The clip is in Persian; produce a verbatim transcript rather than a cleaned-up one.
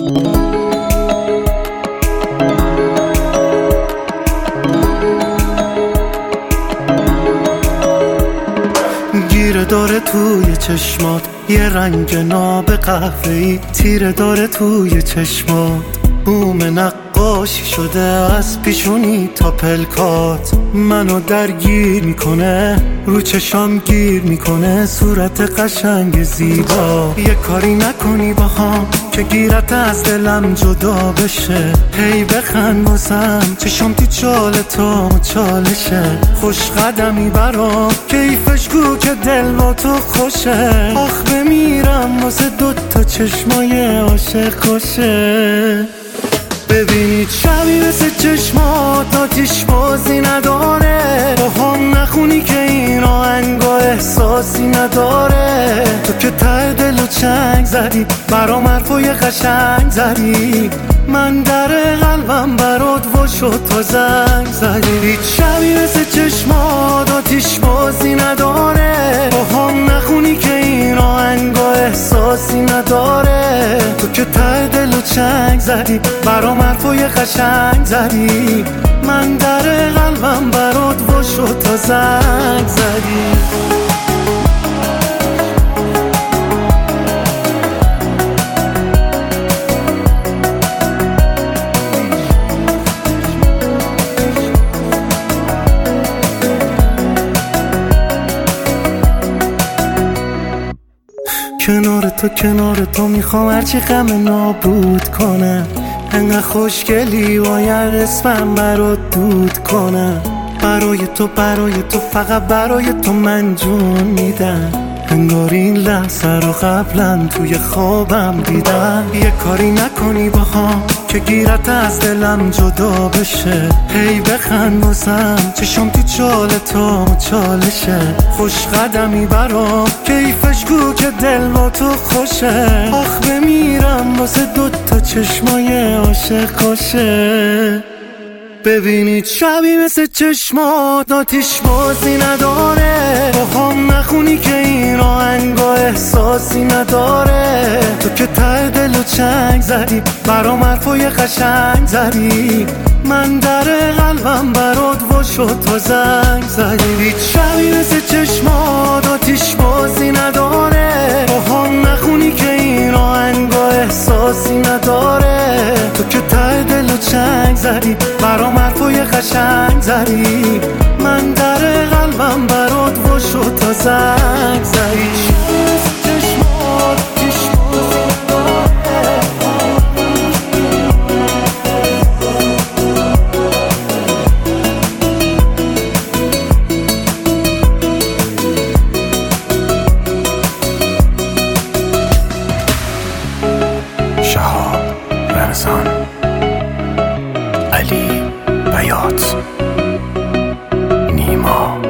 گیره داره توی چشمات یه رنگ ناب قهوه‌ای، تیره داره توی چشمات بوم نقاشی شده از پیشونی تا پلکات. منو درگیر میکنه، رو چشام گیر میکنه صورت قشنگ زیبا. یه کاری نکنی با هم که گیرت از دلم جدا بشه. هی بخند واسم چشام تو چال تا چالشه. خوش قدمی برام کیفش گو که دل با تو خوشه. آخ بمیرم واسه دوتا چشمای عاشق خوشه. ببینید شبی مثل چشمات آتیش بازی نداره. با هم نخونی که این آهنگا احساسی نداره. تو که ته دل و چنگ زدی برام حرفای قشنگ زدی. من در قلبم برات وا شد تا زنگ زدی. هیچ شبی مثل چشمات آتیش بازی نداره. با هم نخونی که این آهنگا احساسی نداره. تو که ته دل و چنگ زدی برام حرفای قشنگ زدی. من در قلبم برات وا شد تا زنگ زدی. کنار تو کنار تو میخوام هرچی غم نابود کنه. انقدر خوشگلی باید اسمم برات دود کنه. برای تو برای تو فقط برای تو من جون میدم. انگار این لحظه رو قبلا توی خوابم دیدم. یه کاری نکنی با هم که گیرت از دلم جدا بشه. هی بخند واسم چشم تو چال تا چالشه. خوش قدمی برام کیفش گو که دل با تو خوشه. آخ بمیرم واسه دوتا چشمای عاشق خوشه. ببینید شبی مثل چشمات آتیش بازی نداره. با هم نخونی که این آهنگا احساسی نداره. تو که ته دل و چنگ زدی برام حرفای قشنگ زدی. من در قلبم برات وا شد تا زنگ زدی. هیچ شبی مثل چشمات آتیش بازی نداره. با هم نخونی که این آهنگا احساسی نداره. تو که ته دل و چنگ زدی برام حرفای قشنگ زدی. من در قلبم برات وا شد تا زنگ زدی. چشمات شهاب رمضان، علی بیات، نیما